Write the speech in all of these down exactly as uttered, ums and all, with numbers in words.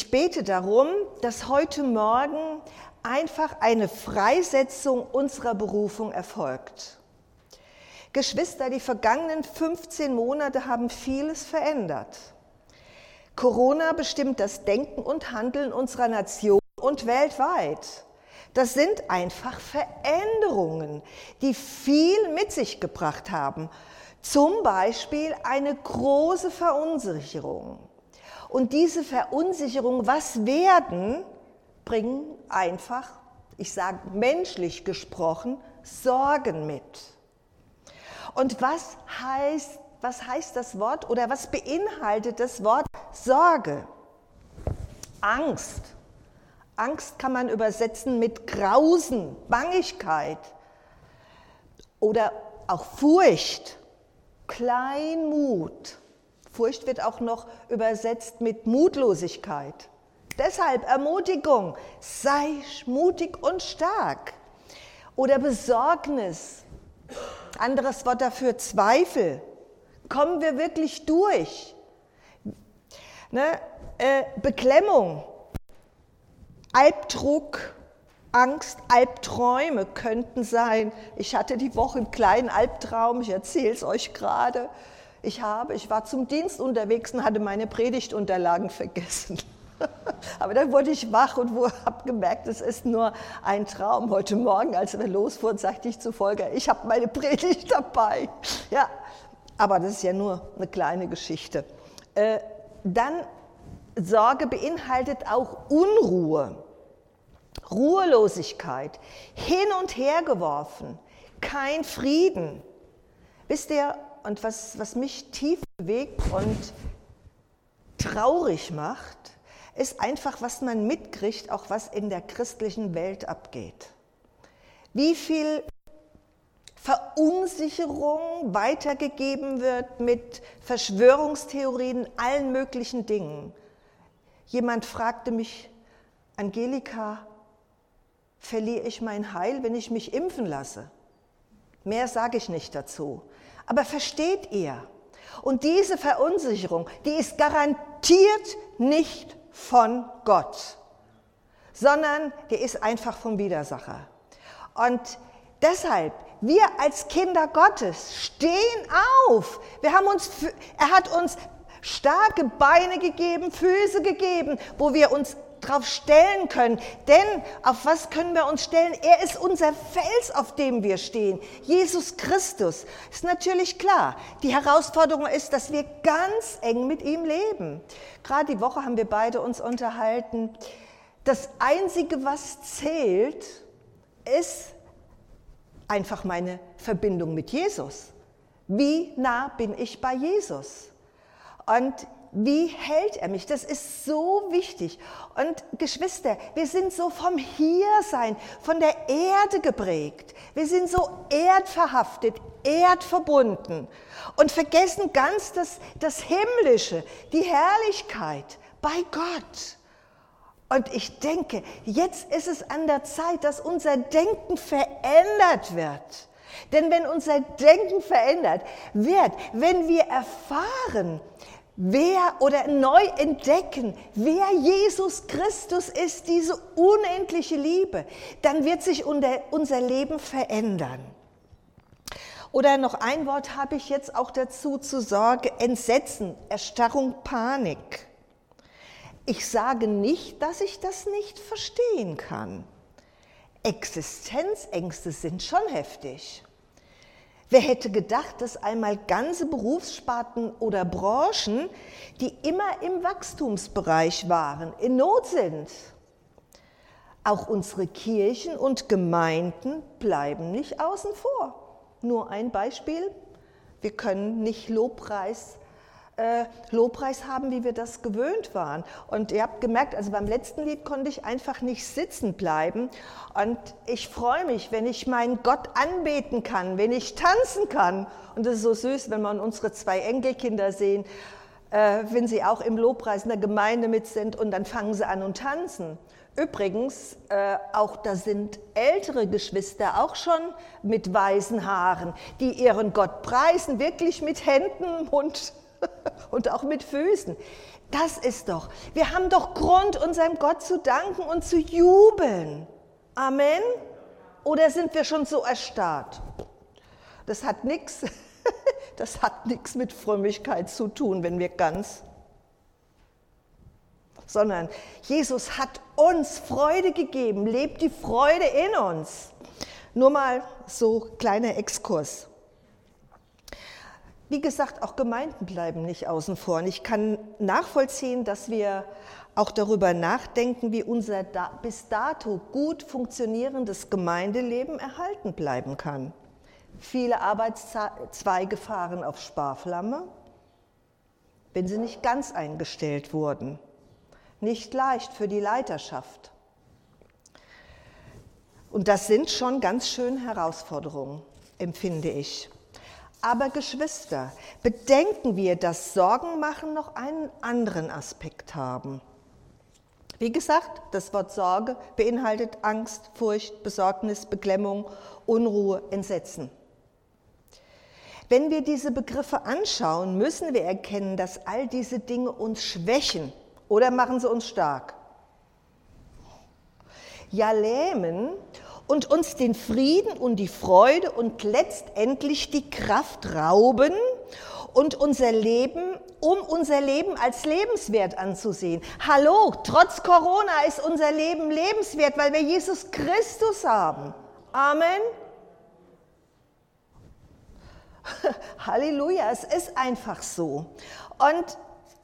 Ich bete darum, dass heute Morgen einfach eine Freisetzung unserer Berufung erfolgt. Geschwister, die vergangenen fünfzehn Monate haben vieles verändert. Corona bestimmt das Denken und Handeln unserer Nation und weltweit. Das sind einfach Veränderungen, die viel mit sich gebracht haben. Zum Beispiel eine große Verunsicherung. Und diese Verunsicherung, was werden, bringen einfach, ich sage menschlich gesprochen, Sorgen mit. Und was heißt, was heißt das Wort oder was beinhaltet das Wort Sorge? Angst. Angst kann man übersetzen mit Grausen, Bangigkeit oder auch Furcht, Kleinmut. Furcht wird auch noch übersetzt mit Mutlosigkeit. Deshalb Ermutigung, sei mutig und stark. Oder Besorgnis, anderes Wort dafür Zweifel. Kommen wir wirklich durch? Ne? Äh, Beklemmung, Albdruck, Angst, Albträume könnten sein. Ich hatte die Woche einen kleinen Albtraum, ich erzähle es euch gerade. Ich habe, ich war zum Dienst unterwegs und hatte meine Predigtunterlagen vergessen. Aber dann wurde ich wach und habe gemerkt, es ist nur ein Traum. Heute Morgen, als wir losfuhren, sagte ich zu Volker, ich habe meine Predigt dabei. Ja, aber das ist ja nur eine kleine Geschichte. Äh, dann Sorge beinhaltet auch Unruhe, Ruhelosigkeit, hin und her geworfen, kein Frieden. Wisst ihr, und was, was mich tief bewegt und traurig macht, ist einfach, was man mitkriegt, auch was in der christlichen Welt abgeht. Wie viel Verunsicherung weitergegeben wird mit Verschwörungstheorien, allen möglichen Dingen. Jemand fragte mich, Angelika, verliere ich mein Heil, wenn ich mich impfen lasse? Mehr sage ich nicht dazu. Aber versteht ihr? Und diese Verunsicherung, die ist garantiert nicht von Gott, sondern die ist einfach vom Widersacher. Und deshalb, wir als Kinder Gottes stehen auf. Wir haben uns, er hat uns starke Beine gegeben, Füße gegeben, wo wir uns drauf stellen können. Denn auf was können wir uns stellen? Er ist unser Fels, auf dem wir stehen. Jesus Christus. Ist natürlich klar. Die Herausforderung ist, dass wir ganz eng mit ihm leben. Gerade die Woche haben wir beide uns unterhalten. Das Einzige, was zählt, ist einfach meine Verbindung mit Jesus. Wie nah bin ich bei Jesus? Und wie hält er mich? Das ist so wichtig. Und Geschwister, wir sind so vom Hiersein, von der Erde geprägt. Wir sind so erdverhaftet, erdverbunden und vergessen ganz das, das Himmlische, die Herrlichkeit bei Gott. Und ich denke, jetzt ist es an der Zeit, dass unser Denken verändert wird. Denn wenn unser Denken verändert wird, wenn wir erfahren, wer oder neu entdecken, wer Jesus Christus ist, diese unendliche Liebe, dann wird sich unser Leben verändern. Oder noch ein Wort habe ich jetzt auch dazu zur Sorge, Entsetzen, Erstarrung, Panik. Ich sage nicht, dass ich das nicht verstehen kann. Existenzängste sind schon heftig. Wer hätte gedacht, dass einmal ganze Berufssparten oder Branchen, die immer im Wachstumsbereich waren, in Not sind? Auch unsere Kirchen und Gemeinden bleiben nicht außen vor. Nur ein Beispiel, wir können nicht Lobpreis, äh, Lobpreis haben, wie wir das gewöhnt waren. Und ihr habt gemerkt, also beim letzten Lied konnte ich einfach nicht sitzen bleiben. Und ich freue mich, wenn ich meinen Gott anbeten kann, wenn ich tanzen kann. Und es ist so süß, wenn man unsere zwei Enkelkinder sehen, äh, wenn sie auch im Lobpreis in der Gemeinde mit sind und dann fangen sie an und tanzen. Übrigens, äh, auch da sind ältere Geschwister auch schon mit weißen Haaren, die ihren Gott preisen, wirklich mit Händen und, und auch mit Füßen. Das ist doch, wir haben doch Grund, unserem Gott zu danken und zu jubeln. Amen? Oder sind wir schon so erstarrt? Das hat nichts, das hat nichts mit Frömmigkeit zu tun, wenn wir ganz, sondern Jesus hat uns Freude gegeben, lebt die Freude in uns. Nur mal so kleiner Exkurs. Wie gesagt, auch Gemeinden bleiben nicht außen vor. Und ich kann nachvollziehen, dass wir auch darüber nachdenken, wie unser da- bis dato gut funktionierendes Gemeindeleben erhalten bleiben kann. Viele Arbeitszweige fahren auf Sparflamme, wenn sie nicht ganz eingestellt wurden. Nicht leicht für die Leiterschaft. Und das sind schon ganz schöne Herausforderungen, empfinde ich. Aber Geschwister, bedenken wir, dass Sorgen machen noch einen anderen Aspekt haben. Wie gesagt, das Wort Sorge beinhaltet Angst, Furcht, Besorgnis, Beklemmung, Unruhe, Entsetzen. Wenn wir diese Begriffe anschauen, müssen wir erkennen, dass all diese Dinge uns schwächen oder machen sie uns stark. Ja, lähmen und uns den Frieden und die Freude und letztendlich die Kraft rauben und unser Leben, um unser Leben als lebenswert anzusehen. Hallo, trotz Corona ist unser Leben lebenswert, weil wir Jesus Christus haben. Amen. Halleluja, es ist einfach so. Und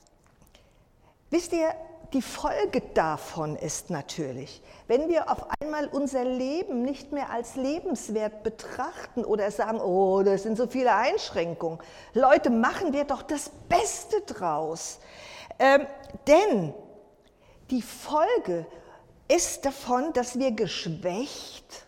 wisst ihr, die Folge davon ist natürlich, wenn wir auf einmal unser Leben nicht mehr als lebenswert betrachten oder sagen, oh, das sind so viele Einschränkungen. Leute, machen wir doch das Beste draus. Ähm, denn die Folge ist davon, dass wir geschwächt,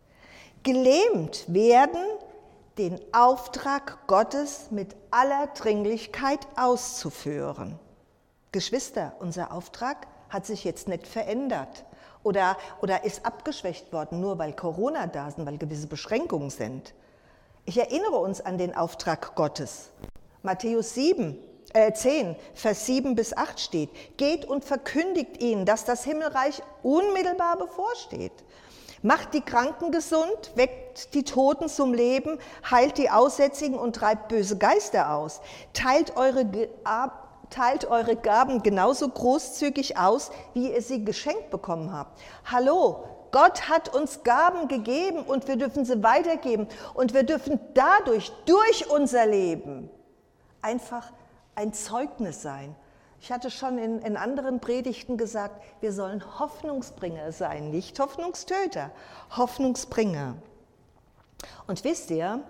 gelähmt werden, den Auftrag Gottes mit aller Dringlichkeit auszuführen. Geschwister, unser Auftrag hat sich jetzt nicht verändert oder, oder ist abgeschwächt worden, nur weil Corona da sind, weil gewisse Beschränkungen sind. Ich erinnere uns an den Auftrag Gottes. Matthäus sieben, äh zehn, Vers sieben bis acht steht, geht und verkündigt ihnen, dass das Himmelreich unmittelbar bevorsteht. Macht die Kranken gesund, weckt die Toten zum Leben, heilt die Aussätzigen und treibt böse Geister aus. Teilt eure Teilt eure Gaben genauso großzügig aus, wie ihr sie geschenkt bekommen habt. Hallo, Gott hat uns Gaben gegeben und wir dürfen sie weitergeben. Und wir dürfen dadurch, durch unser Leben, einfach ein Zeugnis sein. Ich hatte schon in, in anderen Predigten gesagt, wir sollen Hoffnungsbringer sein, nicht Hoffnungstöter, Hoffnungsbringer. Und wisst ihr,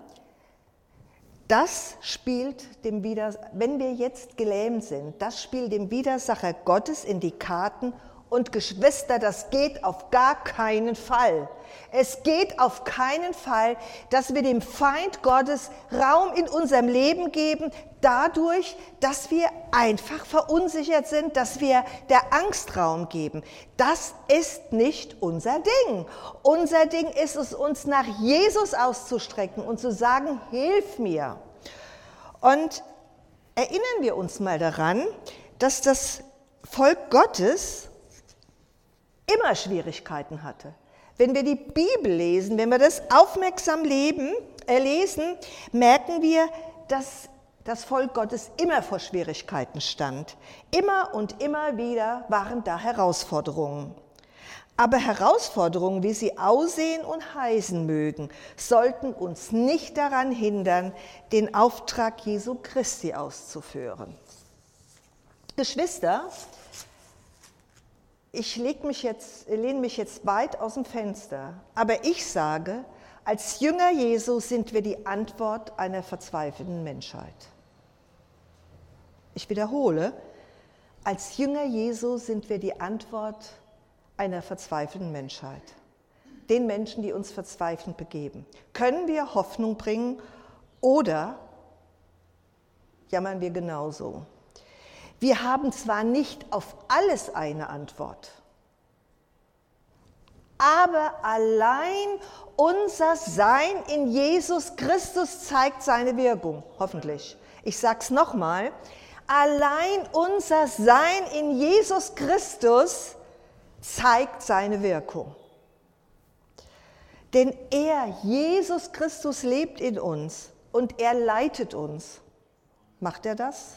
das spielt dem Widersacher, wenn wir jetzt gelähmt sind, das spielt dem Widersacher Gottes in die Karten. Und Geschwister, das geht auf gar keinen Fall. Es geht auf keinen Fall, dass wir dem Feind Gottes Raum in unserem Leben geben, dadurch, dass wir einfach verunsichert sind, dass wir der Angst Raum geben. Das ist nicht unser Ding. Unser Ding ist es, uns nach Jesus auszustrecken und zu sagen, hilf mir. Und erinnern wir uns mal daran, dass das Volk Gottes immer Schwierigkeiten hatte. Wenn wir die Bibel lesen, wenn wir das aufmerksam leben, äh, lesen, merken wir, dass das Volk Gottes immer vor Schwierigkeiten stand. Immer und immer wieder waren da Herausforderungen. Aber Herausforderungen, wie sie aussehen und heißen mögen, sollten uns nicht daran hindern, den Auftrag Jesu Christi auszuführen. Geschwister, ich leg mich jetzt, lehne mich jetzt weit aus dem Fenster, aber ich sage, als Jünger Jesu sind wir die Antwort einer verzweifelten Menschheit. Ich wiederhole, als Jünger Jesu sind wir die Antwort einer verzweifelten Menschheit. Den Menschen, die uns verzweifelt begeben. Können wir Hoffnung bringen oder jammern wir genauso? Wir haben zwar nicht auf alles eine Antwort, aber allein unser Sein in Jesus Christus zeigt seine Wirkung, hoffentlich. Ich sage es nochmal, Allein unser Sein in Jesus Christus zeigt seine Wirkung. Denn er, Jesus Christus, lebt in uns und er leitet uns. Macht er das?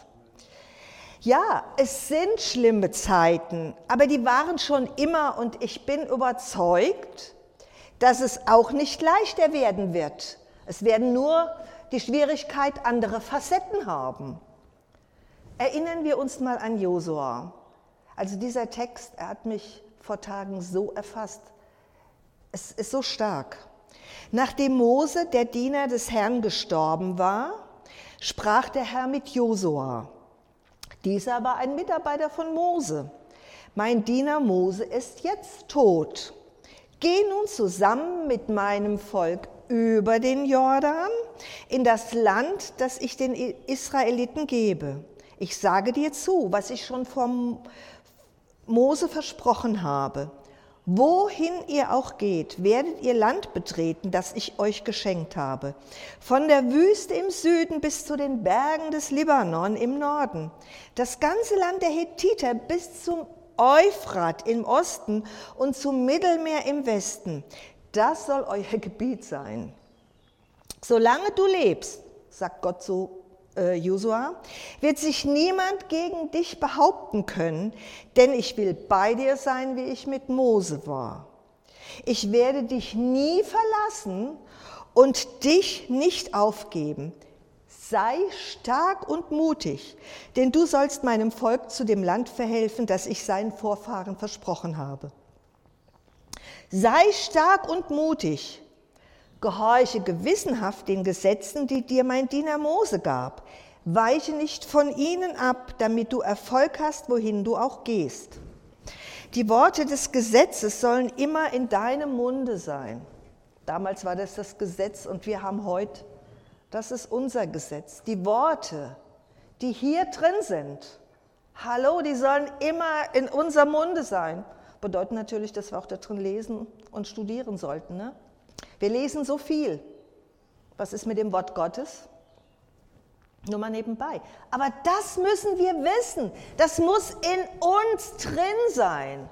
Ja, es sind schlimme Zeiten, aber die waren schon immer und ich bin überzeugt, dass es auch nicht leichter werden wird. Es werden nur die Schwierigkeit andere Facetten haben. Erinnern wir uns mal an Josua. Also dieser Text, er hat mich vor Tagen so erfasst. Es ist so stark. Nachdem Mose, der Diener des Herrn, gestorben war, sprach der Herr mit Josua. Dieser war ein Mitarbeiter von Mose. Mein Diener Mose ist jetzt tot. Geh nun zusammen mit meinem Volk über den Jordan in das Land, das ich den Israeliten gebe. Ich sage dir zu, was ich schon vor Mose versprochen habe. Wohin ihr auch geht, werdet ihr Land betreten, das ich euch geschenkt habe. Von der Wüste im Süden bis zu den Bergen des Libanon im Norden. Das ganze Land der Hethiter bis zum Euphrat im Osten und zum Mittelmeer im Westen. Das soll euer Gebiet sein. Solange du lebst, sagt Gott zu äh, Josua, wird sich niemand gegen dich behaupten können, denn ich will bei dir sein, wie ich mit Mose war. Ich werde dich nie verlassen und dich nicht aufgeben. Sei stark und mutig, denn du sollst meinem Volk zu dem Land verhelfen, das ich seinen Vorfahren versprochen habe. Sei stark und mutig, gehorche gewissenhaft den Gesetzen, die dir mein Diener Mose gab. Weiche nicht von ihnen ab, damit du Erfolg hast, wohin du auch gehst. Die Worte des Gesetzes sollen immer in deinem Munde sein. Damals war das das Gesetz und wir haben heute, das ist unser Gesetz. Die Worte, die hier drin sind, hallo, die sollen immer in unserem Munde sein. Bedeutet natürlich, dass wir auch da drin lesen und studieren sollten. Ne? Wir lesen so viel. Was ist mit dem Wort Gottes? Nur mal nebenbei. Aber das müssen wir wissen. Das muss in uns drin sein.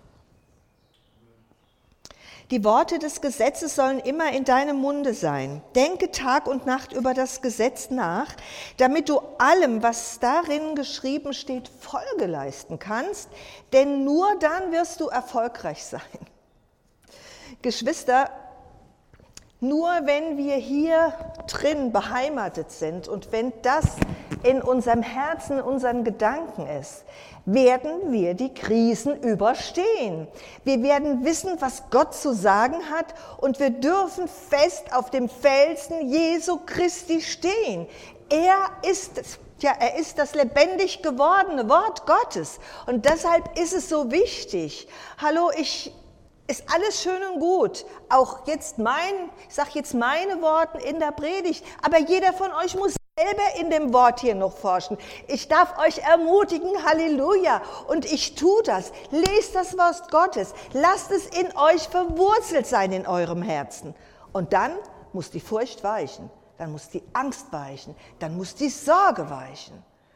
Die Worte des Gesetzes sollen immer in deinem Munde sein. Denke Tag und Nacht über das Gesetz nach, damit du allem, was darin geschrieben steht, Folge leisten kannst, denn nur dann wirst du erfolgreich sein. Geschwister, nur wenn wir hier drin beheimatet sind und wenn das in unserem Herzen, in unseren Gedanken ist, werden wir die Krisen überstehen. Wir werden wissen, was Gott zu sagen hat und wir dürfen fest auf dem Felsen Jesu Christi stehen. Er ist es. Ja, er ist das lebendig gewordene Wort Gottes und deshalb ist es so wichtig. Hallo, ich ist alles schön und gut, auch jetzt mein, ich sage jetzt meine Worte in der Predigt, aber jeder von euch muss selber in dem Wort hier noch forschen. Ich darf euch ermutigen, Halleluja, und ich tue das. Lest das Wort Gottes, lasst es in euch verwurzelt sein in eurem Herzen. Und dann muss die Furcht weichen, dann muss die Angst weichen, dann muss die Sorge weichen.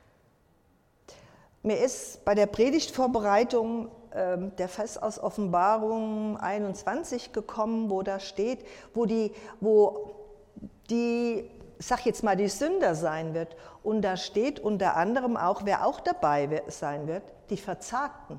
Mir ist bei der Predigtvorbereitung äh, der Vers aus Offenbarung einundzwanzig gekommen, wo da steht, wo die, wo die, ich sag jetzt mal, die Sünder sein wird. Und da steht unter anderem auch, wer auch dabei sein wird, die Verzagten.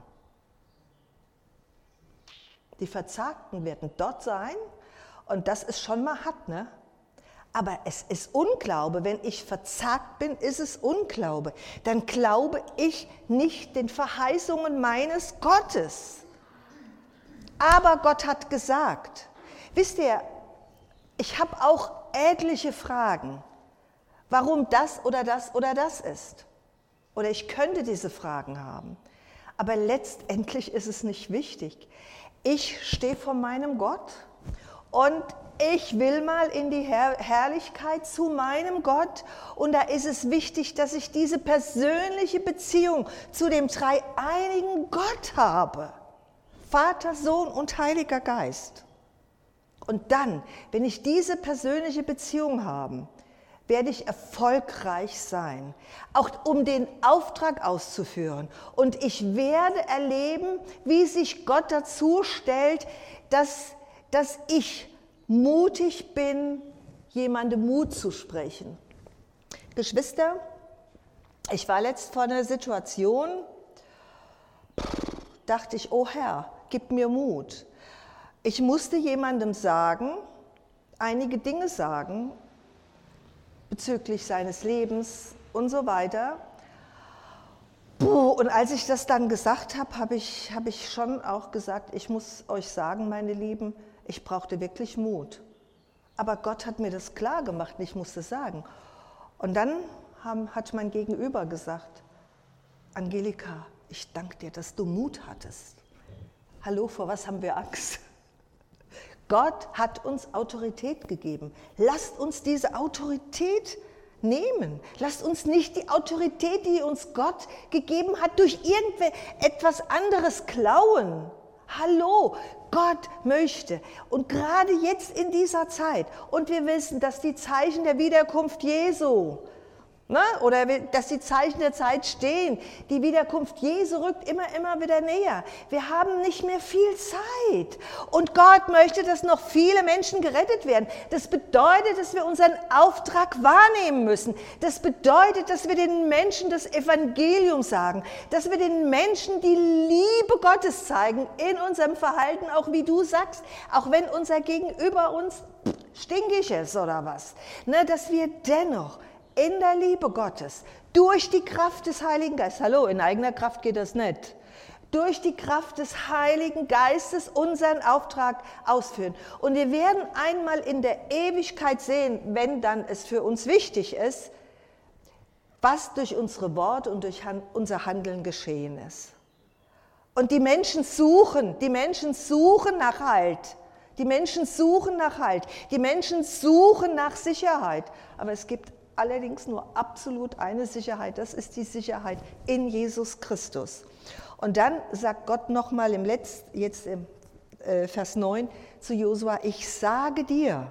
Die Verzagten werden dort sein und das ist schon mal hart, ne? Aber es ist Unglaube. Wenn ich verzagt bin, ist es Unglaube. Dann glaube ich nicht den Verheißungen meines Gottes. Aber Gott hat gesagt, wisst ihr, ich habe auch etliche Fragen, warum das oder das oder das ist. Oder ich könnte diese Fragen haben. Aber letztendlich ist es nicht wichtig. Ich stehe vor meinem Gott und ich will mal in die Herr- Herrlichkeit zu meinem Gott und da ist es wichtig, dass ich diese persönliche Beziehung zu dem dreieinigen Gott habe. Vater, Sohn und Heiliger Geist. Und dann, wenn ich diese persönliche Beziehung habe, werde ich erfolgreich sein, auch um den Auftrag auszuführen. Und ich werde erleben, wie sich Gott dazu stellt, dass, dass ich mutig bin, jemandem Mut zu sprechen. Geschwister, ich war letzt vor einer Situation, dachte ich, oh Herr, gib mir Mut. Ich musste jemandem sagen, einige Dinge sagen, bezüglich seines Lebens und so weiter. Und als ich das dann gesagt habe, habe ich, habe ich schon auch gesagt, ich muss euch sagen, meine Lieben, ich brauchte wirklich Mut. Aber Gott hat mir das klar gemacht und ich musste sagen. Und dann haben, hat mein Gegenüber gesagt, Angelika, ich danke dir, dass du Mut hattest. Hallo, vor was haben wir Angst? Gott hat uns Autorität gegeben. Lasst uns diese Autorität nehmen. Lasst uns nicht die Autorität, die uns Gott gegeben hat, durch irgendetwas anderes klauen. Hallo, Gott möchte. Und gerade jetzt in dieser Zeit, und wir wissen, dass die Zeichen der Wiederkunft Jesu, ne, oder dass die Zeichen der Zeit stehen, die Wiederkunft Jesu rückt immer, immer wieder näher. Wir haben nicht mehr viel Zeit. Und Gott möchte, dass noch viele Menschen gerettet werden. Das bedeutet, dass wir unseren Auftrag wahrnehmen müssen. Das bedeutet, dass wir den Menschen das Evangelium sagen, dass wir den Menschen die Liebe Gottes zeigen in unserem Verhalten, auch wie du sagst, auch wenn unser Gegenüber uns stinkig ist oder was, ne, dass wir dennoch in der Liebe Gottes, durch die Kraft des Heiligen Geistes, hallo, in eigener Kraft geht das nicht, durch die Kraft des Heiligen Geistes unseren Auftrag ausführen. Und wir werden einmal in der Ewigkeit sehen, wenn dann es für uns wichtig ist, was durch unsere Worte und durch unser Handeln geschehen ist. Und die Menschen suchen, die Menschen suchen nach Halt. Die Menschen suchen nach Halt. Die Menschen suchen nach Sicherheit. Aber es gibt allerdings nur absolut eine Sicherheit, das ist die Sicherheit in Jesus Christus. Und dann sagt Gott nochmal im letzten, jetzt im äh, Vers neun zu Josua, ich sage dir,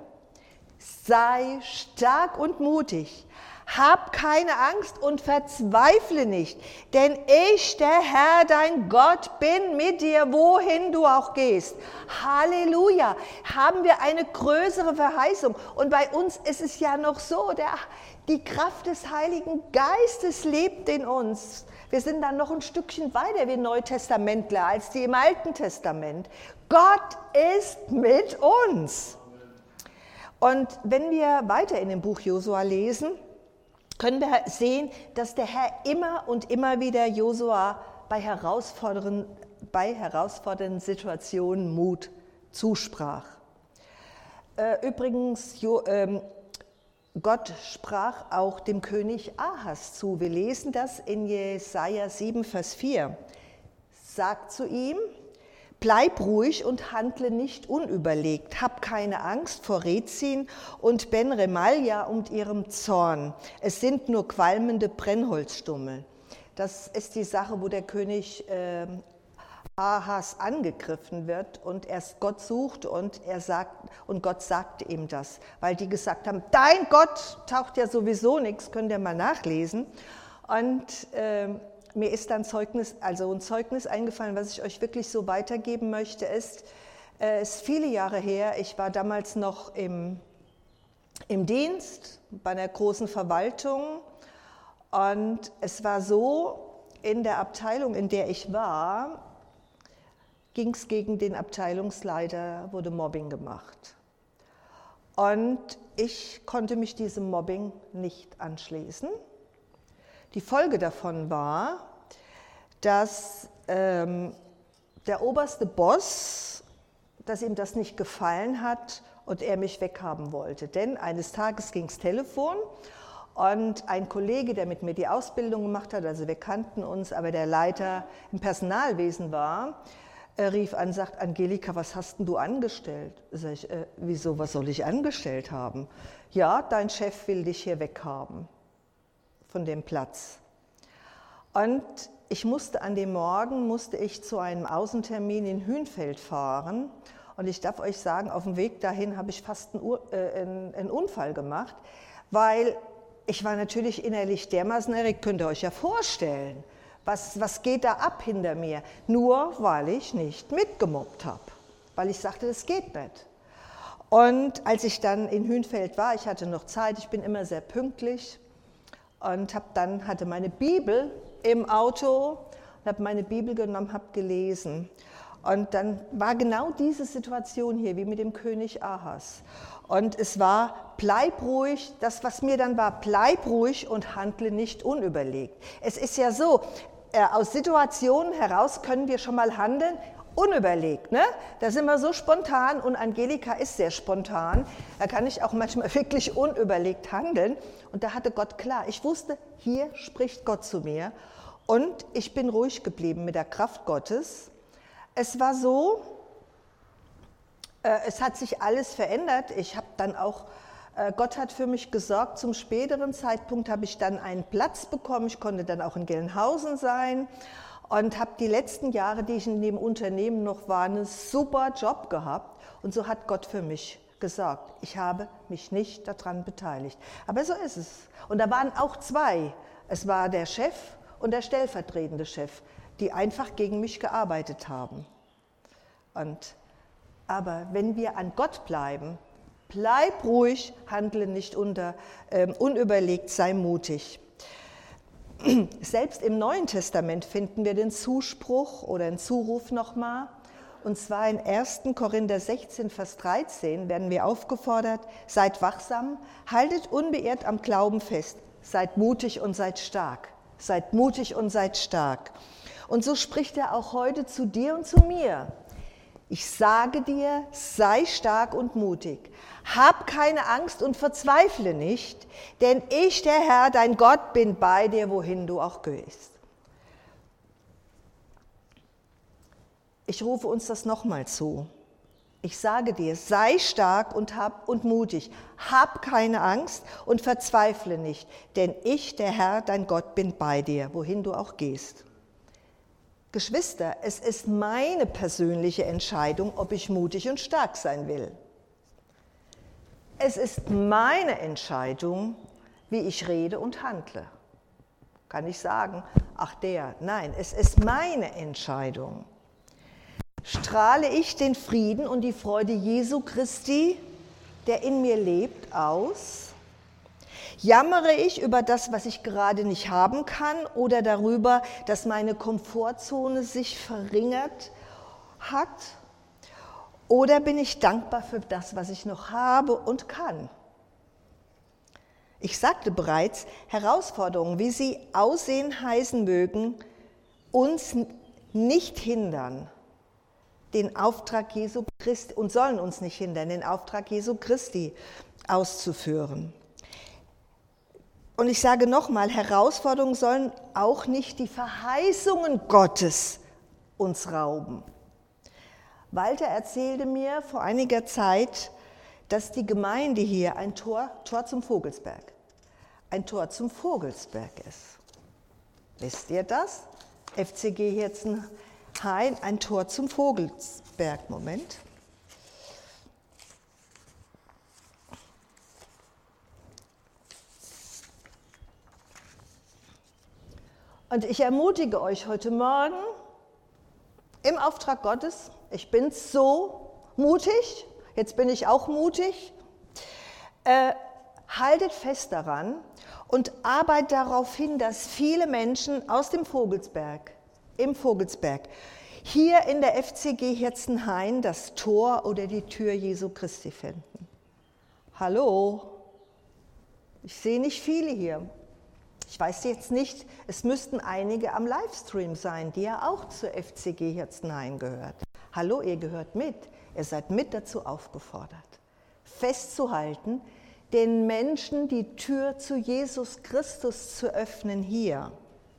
sei stark und mutig, hab keine Angst und verzweifle nicht, denn ich, der Herr, dein Gott, bin mit dir, wohin du auch gehst. Halleluja, haben wir eine größere Verheißung. Und bei uns ist es ja noch so, der, die Kraft des Heiligen Geistes lebt in uns. Wir sind dann noch ein Stückchen weiter, wir Neutestamentler, als die im Alten Testament. Gott ist mit uns. Und wenn wir weiter in dem Buch Josua lesen, können wir sehen, dass der Herr immer und immer wieder Josua bei herausfordernden, bei herausfordernden Situationen Mut zusprach. Übrigens, Gott sprach auch dem König Ahas zu. Wir lesen das in Jesaja sieben, Vers vier. Sagt zu ihm, bleib ruhig und handle nicht unüberlegt. Hab keine Angst vor Rezin und Ben Remalia und ihrem Zorn. Es sind nur qualmende Brennholzstummel. Das ist die Sache, wo der König äh, Ahas angegriffen wird und erst Gott sucht und er sagt, und Gott sagt ihm das, weil die gesagt haben, dein Gott taucht ja sowieso nichts, könnt ihr mal nachlesen. Und äh, mir ist dann Zeugnis, also ein Zeugnis eingefallen, was ich euch wirklich so weitergeben möchte, ist, es äh, ist viele Jahre her, ich war damals noch im, im Dienst bei einer großen Verwaltung und es war so, in der Abteilung, in der ich war, ging es gegen den Abteilungsleiter, wurde Mobbing gemacht. Und ich konnte mich diesem Mobbing nicht anschließen. Die Folge davon war, dass ähm, der oberste Boss, dass ihm das nicht gefallen hat und er mich weghaben wollte. Denn eines Tages ging das Telefon und ein Kollege, der mit mir die Ausbildung gemacht hat, also wir kannten uns, aber der Leiter im Personalwesen war, er rief an und sagt, Angelika, was hast denn du angestellt? Sag ich, äh, wieso, was soll ich angestellt haben? Ja, dein Chef will dich hier weghaben von dem Platz. Und ich musste an dem Morgen, musste ich zu einem Außentermin in Hünfeld fahren. Und ich darf euch sagen, auf dem Weg dahin habe ich fast einen, Ur, äh, einen, einen Unfall gemacht, weil ich war natürlich innerlich dermaßen erregt, könnt ihr euch ja vorstellen, was, was geht da ab hinter mir? Nur weil ich nicht mitgemobbt habe, weil ich sagte, das geht nicht. Und als ich dann in Hünfeld war, ich hatte noch Zeit, ich bin immer sehr pünktlich und hab dann hatte meine Bibel im Auto und habe meine Bibel genommen, habe gelesen. Und dann war genau diese Situation hier, wie mit dem König Ahas. Und es war, bleib ruhig, das, was mir dann war, bleib ruhig und handle nicht unüberlegt. Es ist ja so, äh, aus Situationen heraus können wir schon mal handeln, unüberlegt. Ne? Da sind wir so spontan und Angelika ist sehr spontan. Da kann ich auch manchmal wirklich unüberlegt handeln. Und da hatte Gott klar, ich wusste, hier spricht Gott zu mir. Und ich bin ruhig geblieben mit der Kraft Gottes. Es war so, äh, es hat sich alles verändert. Ich habe dann auch, äh, Gott hat für mich gesorgt. Zum späteren Zeitpunkt habe ich dann einen Platz bekommen. Ich konnte dann auch in Gelnhausen sein und habe die letzten Jahre, die ich in dem Unternehmen noch war, einen super Job gehabt. Und so hat Gott für mich gesorgt. Ich habe mich nicht daran beteiligt. Aber so ist es. Und da waren auch zwei. Es war der Chef und der stellvertretende Chef, die einfach gegen mich gearbeitet haben. Und, aber wenn wir an Gott bleiben, bleib ruhig, handle nicht unter, äh, unüberlegt, sei mutig. Selbst im Neuen Testament finden wir den Zuspruch oder den Zuruf nochmal. Und zwar in ersten Korinther sechzehn, Vers dreizehn werden wir aufgefordert, seid wachsam, haltet unbeirrt am Glauben fest, seid mutig und seid stark. Seid mutig und seid stark. Und so spricht er auch heute zu dir und zu mir. Ich sage dir, sei stark und mutig. Hab keine Angst und verzweifle nicht, denn ich, der Herr, dein Gott, bin bei dir, wohin du auch gehst. Ich rufe uns das nochmal zu. Ich sage dir, sei stark und, hab, und mutig. Hab keine Angst und verzweifle nicht, denn ich, der Herr, dein Gott, bin bei dir, wohin du auch gehst. Geschwister, es ist meine persönliche Entscheidung, ob ich mutig und stark sein will. Es ist meine Entscheidung, wie ich rede und handle. Kann ich sagen, ach der, nein, es ist meine Entscheidung. Strahle ich den Frieden und die Freude Jesu Christi, der in mir lebt, aus? Jammere ich über das, was ich gerade nicht haben kann oder darüber, dass meine Komfortzone sich verringert hat? Oder bin ich dankbar für das, was ich noch habe und kann? Ich sagte bereits, Herausforderungen, wie sie aussehen heißen mögen, uns nicht hindern, den Auftrag Jesu Christi und sollen uns nicht hindern, den Auftrag Jesu Christi auszuführen. Und ich sage nochmal, Herausforderungen sollen auch nicht die Verheißungen Gottes uns rauben. Walter erzählte mir vor einiger Zeit, dass die Gemeinde hier ein Tor, Tor zum Vogelsberg, ein Tor zum Vogelsberg ist. Wisst ihr das? F C G Hirzenhain, ein Tor zum Vogelsberg. Moment. Und ich ermutige euch heute Morgen im Auftrag Gottes, ich bin so mutig, jetzt bin ich auch mutig, äh, haltet fest daran und arbeitet darauf hin, dass viele Menschen aus dem Vogelsberg, im Vogelsberg, hier in der F C G Hirzenhain das Tor oder die Tür Jesu Christi finden. Hallo, ich sehe nicht viele hier. Ich weiß jetzt nicht, es müssten einige am Livestream sein, die ja auch zur F C G Hirzenhain gehört. Hallo, ihr gehört mit. Ihr seid mit dazu aufgefordert, festzuhalten, den Menschen die Tür zu Jesus Christus zu öffnen hier.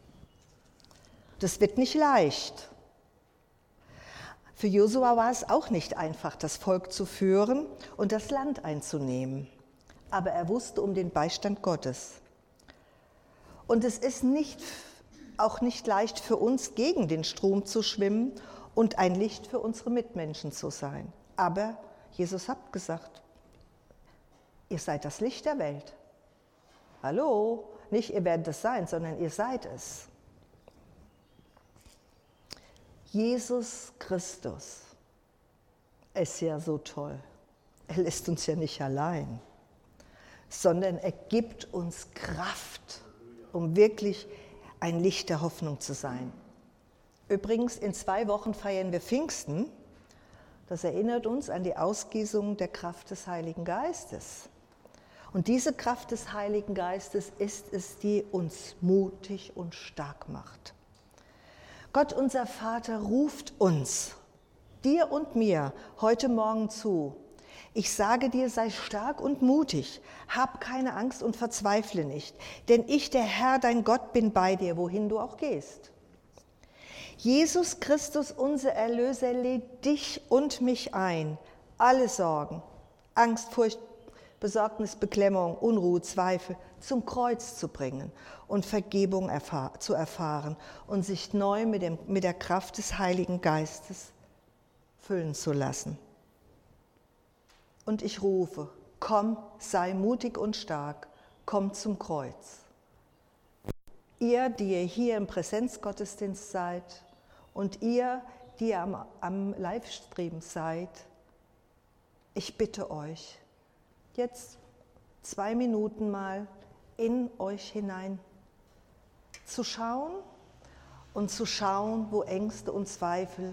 Das wird nicht leicht. Für Josua war es auch nicht einfach, das Volk zu führen und das Land einzunehmen. Aber er wusste um den Beistand Gottes. Und es ist nicht, auch nicht leicht für uns, gegen den Strom zu schwimmen und ein Licht für unsere Mitmenschen zu sein. Aber Jesus hat gesagt, ihr seid das Licht der Welt. Hallo, nicht ihr werdet es sein, sondern ihr seid es. Jesus Christus ist ja so toll. Er lässt uns ja nicht allein, sondern er gibt uns Kraft, um wirklich ein Licht der Hoffnung zu sein. Übrigens, in zwei Wochen feiern wir Pfingsten. Das erinnert uns an die Ausgießung der Kraft des Heiligen Geistes. Und diese Kraft des Heiligen Geistes ist es, die uns mutig und stark macht. Gott, unser Vater, ruft uns, dir und mir, heute Morgen zu. Ich sage dir, sei stark und mutig, hab keine Angst und verzweifle nicht, denn ich, der Herr, dein Gott, bin bei dir, wohin du auch gehst. Jesus Christus, unser Erlöser, lädt dich und mich ein, alle Sorgen, Angst, Furcht, Besorgnis, Beklemmung, Unruhe, Zweifel zum Kreuz zu bringen und Vergebung erfahr- zu erfahren und sich neu mit, dem, mit der Kraft des Heiligen Geistes füllen zu lassen. Und ich rufe, komm, sei mutig und stark, komm zum Kreuz. Ihr, die ihr hier im Präsenzgottesdienst seid und ihr, die ihr am, am Livestream seid, ich bitte euch, jetzt zwei Minuten mal in euch hinein zu schauen und zu schauen, wo Ängste und Zweifel,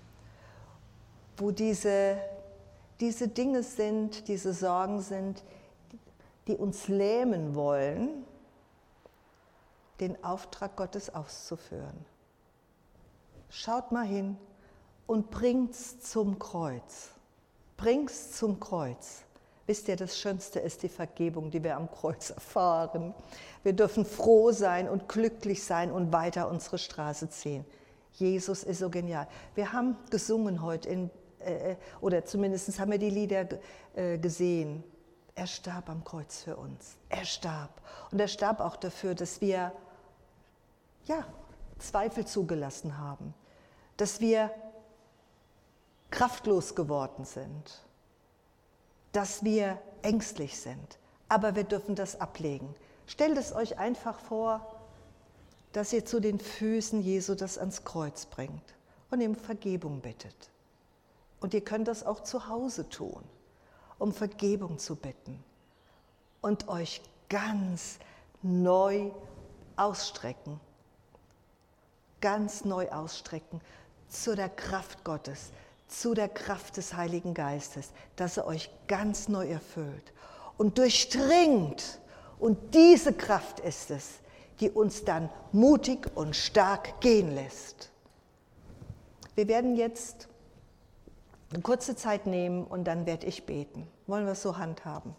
wo diese, diese Dinge sind, diese Sorgen sind, die uns lähmen wollen, den Auftrag Gottes auszuführen. Schaut mal hin und bringt's zum Kreuz. Bringt's zum Kreuz. Wisst ihr, das Schönste ist die Vergebung, die wir am Kreuz erfahren. Wir dürfen froh sein und glücklich sein und weiter unsere Straße ziehen. Jesus ist so genial. Wir haben gesungen heute, in, äh, oder zumindest haben wir die Lieder äh, gesehen. Er starb am Kreuz für uns. Er starb. Und er starb auch dafür, dass wir ja, Zweifel zugelassen haben, dass wir kraftlos geworden sind, dass wir ängstlich sind, aber wir dürfen das ablegen. Stellt es euch einfach vor, dass ihr zu den Füßen Jesu das ans Kreuz bringt und ihm Vergebung bittet. Und ihr könnt das auch zu Hause tun, um Vergebung zu bitten und euch ganz neu ausstrecken, ganz neu ausstrecken zu der Kraft Gottes, zu der Kraft des Heiligen Geistes, dass er euch ganz neu erfüllt und durchdringt. Und diese Kraft ist es, die uns dann mutig und stark gehen lässt. Wir werden jetzt eine kurze Zeit nehmen und dann werde ich beten. Wollen wir es so handhaben?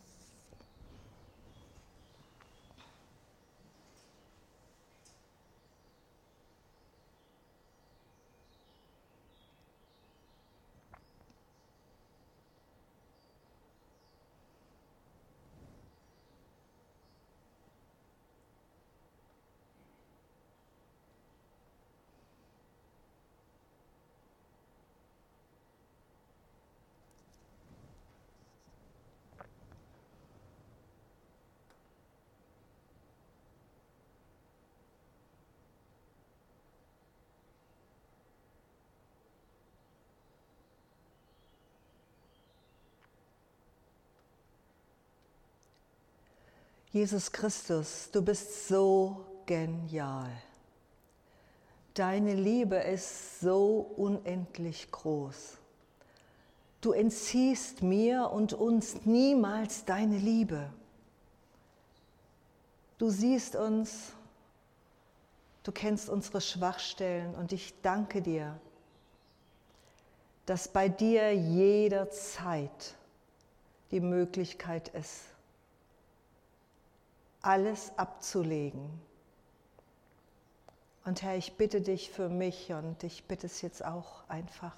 Jesus Christus, du bist so genial. Deine Liebe ist so unendlich groß. Du entziehst mir und uns niemals deine Liebe. Du siehst uns, du kennst unsere Schwachstellen und ich danke dir, dass bei dir jederzeit die Möglichkeit ist, alles abzulegen. Und Herr, ich bitte dich für mich und ich bitte es jetzt auch einfach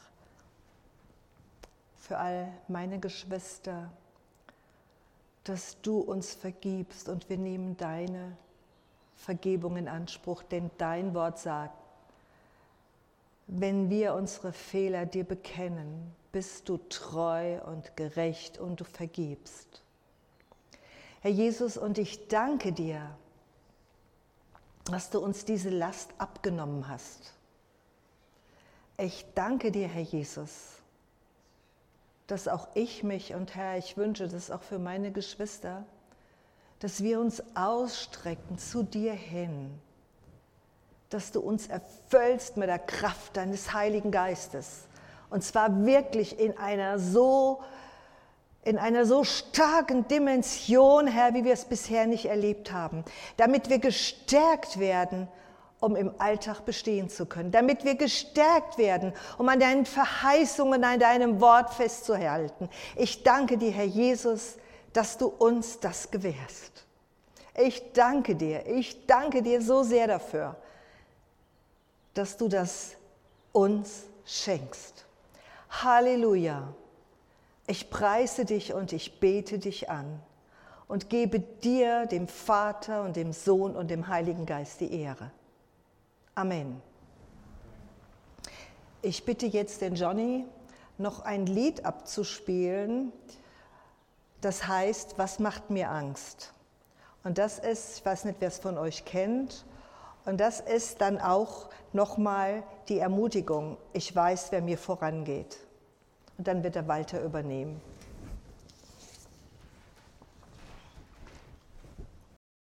für all meine Geschwister, dass du uns vergibst und wir nehmen deine Vergebung in Anspruch, denn dein Wort sagt, wenn wir unsere Fehler dir bekennen, bist du treu und gerecht und du vergibst. Herr Jesus, und ich danke dir, dass du uns diese Last abgenommen hast. Ich danke dir, Herr Jesus, dass auch ich mich, und Herr, ich wünsche das auch für meine Geschwister, dass wir uns ausstrecken zu dir hin, dass du uns erfüllst mit der Kraft deines Heiligen Geistes. Und zwar wirklich in einer so, in einer so starken Dimension, Herr, wie wir es bisher nicht erlebt haben, damit wir gestärkt werden, um im Alltag bestehen zu können, damit wir gestärkt werden, um an deinen Verheißungen, an deinem Wort festzuhalten. Ich danke dir, Herr Jesus, dass du uns das gewährst. Ich danke dir, ich danke dir so sehr dafür, dass du das uns schenkst. Halleluja. Ich preise dich und ich bete dich an und gebe dir, dem Vater und dem Sohn und dem Heiligen Geist die Ehre. Amen. Ich bitte jetzt den Johnny, noch ein Lied abzuspielen, das heißt, was macht mir Angst? Und das ist, ich weiß nicht, wer es von euch kennt, und das ist dann auch nochmal die Ermutigung, ich weiß, wer mir vorangeht. Und dann wird der Walter übernehmen.